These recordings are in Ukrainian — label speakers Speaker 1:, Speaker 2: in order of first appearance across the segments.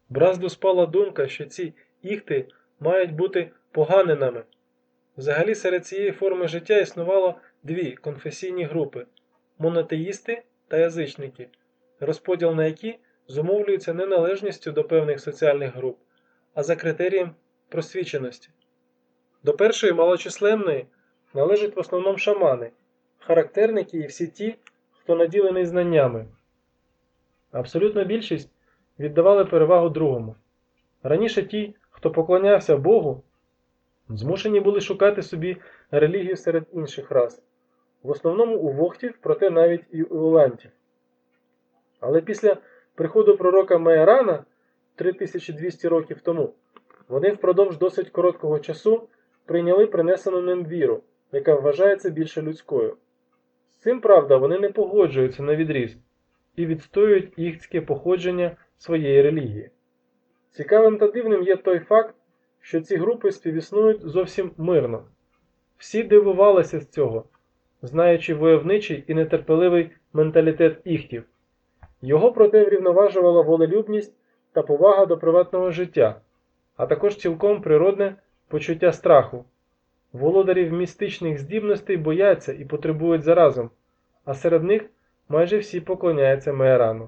Speaker 1: Бразду спала думка, що ці іхти мають бути поганинами. Взагалі серед цієї форми життя існувало дві конфесійні групи – монотеїсти та язичники, розподіл на які зумовлюється не належністю до певних соціальних груп, а за критерієм просвіченості. До першої малочисленної належать в основному шамани, характерники і всі ті, хто наділений знаннями. Абсолютна більшість віддавали перевагу другому. Раніше ті, хто поклонявся Богу, змушені були шукати собі релігію серед інших рас, в основному у вохтів, проте навіть і у улантів. Але після приходу пророка Меерана 3200 років тому, вони впродовж досить короткого часу прийняли принесену ним віру, яка вважається більше людською. З цим, правда, вони не погоджуються на відріз і відстоюють іхтське походження своєї релігії. Цікавим та дивним є той факт, що ці групи співіснують зовсім мирно. Всі дивувалися з цього, знаючи войовничий і нетерпеливий менталітет іхтів. Його, проте, врівноважувала волелюбність та повага до приватного життя, а також цілком природне почуття страху. Володарів містичних здібностей бояться і потребують заразом, а серед них майже всі поклоняються Меерану.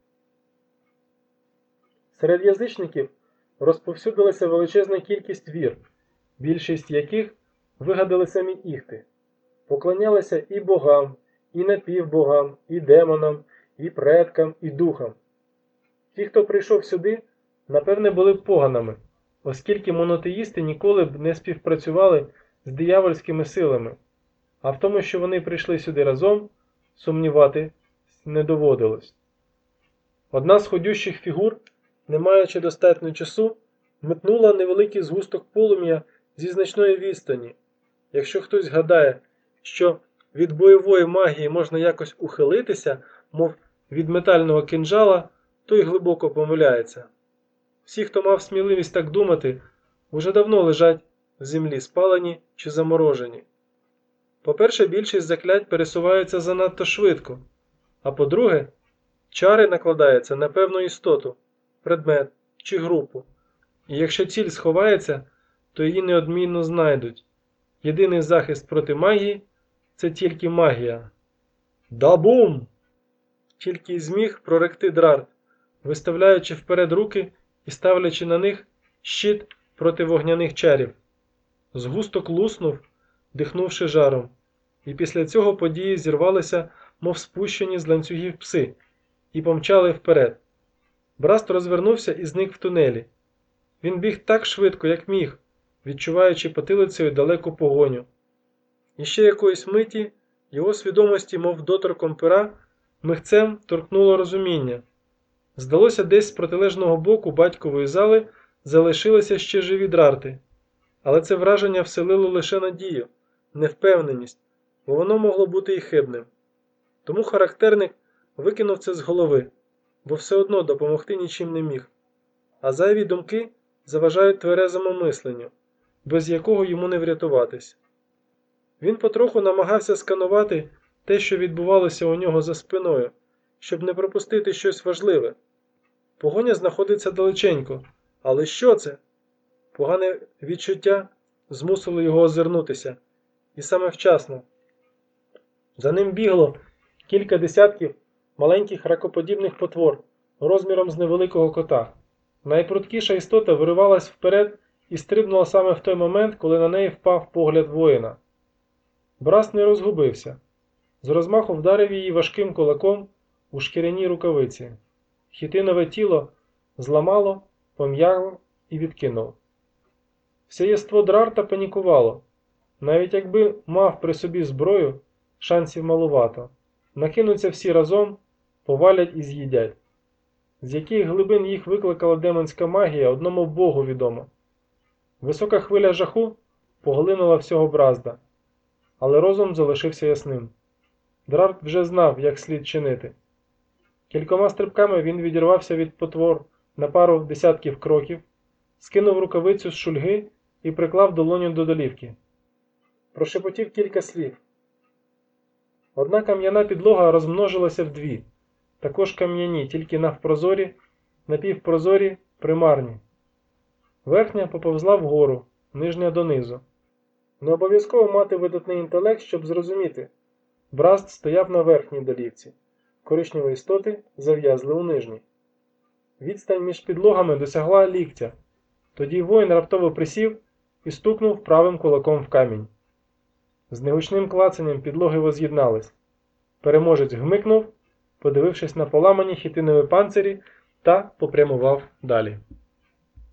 Speaker 1: Серед язичників розповсюдилася величезна кількість вір, більшість яких вигадали самі іхти. Поклонялися і богам, і напівбогам, і демонам, і предкам, і духам. Ті, хто прийшов сюди, напевне, були б поганами, оскільки монотеїсти ніколи б не співпрацювали з диявольськими силами, а в тому, що вони прийшли сюди разом, сумнівати не доводилось. Одна з ходющих фігур, не маючи достатньо часу, метнула невеликий згусток полум'я зі значної відстані. Якщо хтось гадає, що від бойової магії можна якось ухилитися, мов від метального кинджала, той глибоко помиляється. Всі, хто мав сміливість так думати, уже давно лежать в землі спалені чи заморожені. По-перше, більшість заклять пересуваються занадто швидко, а по-друге, чари накладаються на певну істоту, предмет чи групу, і якщо ціль сховається, то її неодмінно знайдуть. Єдиний захист проти магії – це тільки магія. «Да-бум!» Тільки й зміг проректи Драрт, виставляючи вперед руки і ставлячи на них щит проти вогняних чарів. Згусток луснув, дихнувши жаром, і після цього події зірвалися, мов спущені з ланцюгів пси, і помчали вперед. Браст розвернувся і зник в тунелі. Він біг так швидко, як міг, відчуваючи потилицею далеку погоню. І ще якоїсь миті його свідомості, мов доторком пера, михцем торкнуло розуміння. Здалося, десь з протилежного боку батькової зали залишилися ще живі Драрти. Але це враження вселило лише надію, невпевненість, бо воно могло бути і хибним. Тому характерник викинув це з голови, бо все одно допомогти нічим не міг. А зайві думки заважають тверезому мисленню, без якого йому не врятуватись. Він потроху намагався сканувати те, що відбувалося у нього за спиною, щоб не пропустити щось важливе. Погоня знаходиться далеченько, але що це? Погане відчуття змусило його озирнутися, і саме вчасно. За ним бігло кілька десятків маленьких ракоподібних потвор, розміром з невеликого кота. Найпрудкіша істота виривалась вперед і стрибнула саме в той момент, коли на неї впав погляд воїна. Браст не розгубився. З розмаху вдарив її важким кулаком у шкіряній рукавиці. Хітинове тіло зламало, пом'яло і відкинуло. Все єство Драрта панікувало. Навіть якби мав при собі зброю, шансів малувато. Накинуться всі разом, повалять і з'їдять. З яких глибин їх викликала демонська магія, одному Богу відомо. Висока хвиля жаху поглинула всього Бразда, але розум залишився ясним. Драрт вже знав, як слід чинити. Кількома стрибками він відірвався від потвор на пару десятків кроків, скинув рукавицю з шульги і приклав долоню до долівки. Прошепотів кілька слів. Одна кам'яна підлога розмножилася вдві, також кам'яні, тільки навпрозорі, напівпрозорі примарні. Верхня поповзла вгору, нижня донизу. Не обов'язково мати видатний інтелект, щоб зрозуміти. Браст стояв на верхній долівці. Коричневі істоти зав'язли у нижній. Відстань між підлогами досягла ліктя. Тоді воїн раптово присів і стукнув правим кулаком в камінь. З негучним клацанням підлоги воз'єднались. Переможець гмикнув, подивившись на поламані хітинові панцирі, та попрямував далі.